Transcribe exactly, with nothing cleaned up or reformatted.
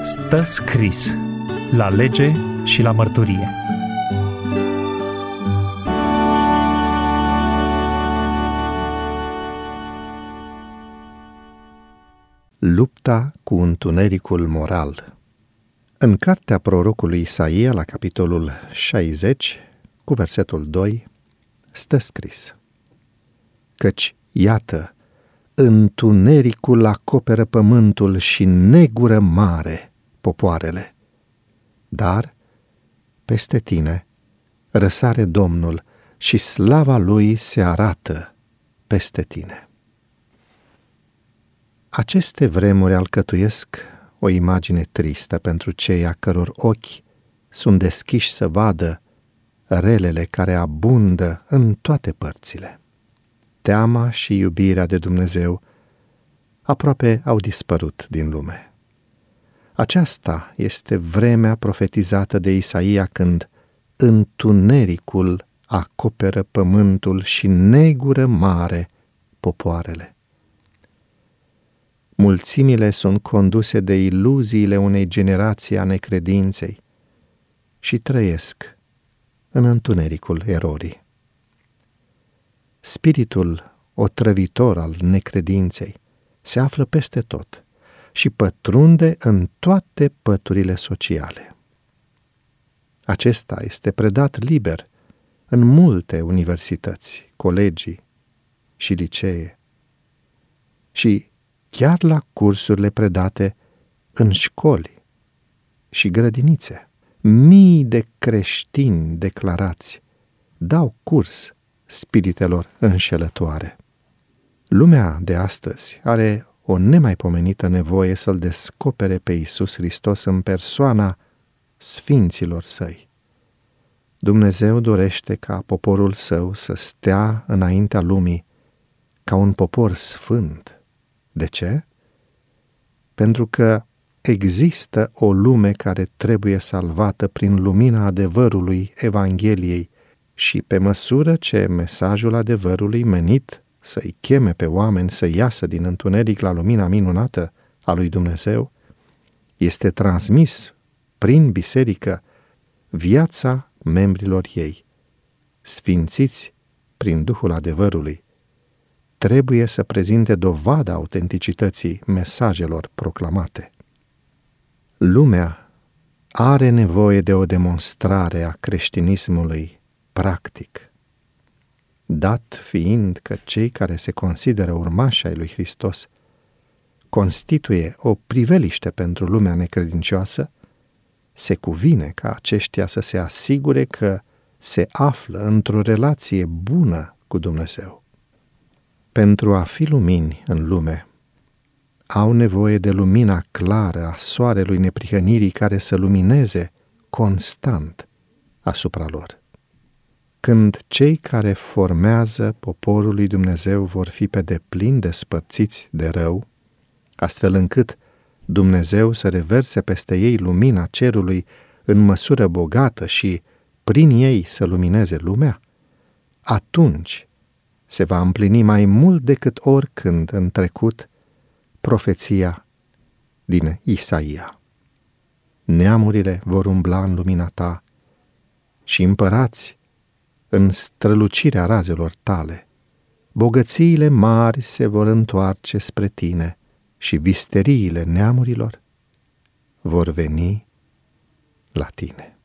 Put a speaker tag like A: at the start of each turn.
A: Stă scris la lege și la mărturie.
B: Lupta cu întunericul moral. În cartea prorocului Isaia, la capitolul șaizeci, cu versetul doi, stă scris: Căci, iată, întunericul acoperă pământul și negură mare popoarele. Dar, peste tine, răsare Domnul și slava Lui se arată peste tine. Aceste vremuri alcătuiesc o imagine tristă pentru cei a căror ochi sunt deschiși să vadă relele care abundă în toate părțile. Teama și iubirea de Dumnezeu aproape au dispărut din lume. Aceasta este vremea profetizată de Isaia când întunericul acoperă pământul și negură mare popoarele. Mulțimile sunt conduse de iluziile unei generații a necredinței și trăiesc în întunericul erorii. Spiritul otrăvitor al necredinței se află peste tot și pătrunde în toate păturile sociale. Acesta este predat liber în multe universități, colegii și licee și chiar la cursurile predate în școli și grădinițe. Mii de creștini declarați dau curs spiritelor înșelătoare. Lumea de astăzi are o nemaipomenită nevoie să-L descopere pe Iisus Hristos în persoana sfinților Săi. Dumnezeu dorește ca poporul Său să stea înaintea lumii ca un popor sfânt. De ce? Pentru că există o lume care trebuie salvată prin lumina adevărului Evangheliei și pe măsură ce mesajul adevărului menit să-i cheme pe oameni să iasă din întuneric la lumina minunată a lui Dumnezeu, este transmis prin biserică, viața membrilor ei, sfințiți prin Duhul adevărului, trebuie să prezinte dovada autenticității mesajelor proclamate. Lumea are nevoie de o demonstrare a creștinismului practic, dat fiind că cei care se consideră urmași ai lui Hristos constituie o priveliște pentru lumea necredincioasă, se cuvine ca aceștia să se asigure că se află într-o relație bună cu Dumnezeu. Pentru a fi lumini în lume, au nevoie de lumina clară a soarelui neprihănirii care să lumineze constant asupra lor. Când cei care formează poporul lui Dumnezeu vor fi pe deplin despărțiți de rău, astfel încât Dumnezeu să reverse peste ei lumina cerului în măsură bogată și prin ei să lumineze lumea, atunci se va împlini mai mult decât oricând în trecut profeția din Isaia. Neamurile vor umbla în lumina ta și împărați în strălucirea razelor tale. Bogățiile mari se vor întoarce spre tine și visteriile neamurilor vor veni la tine.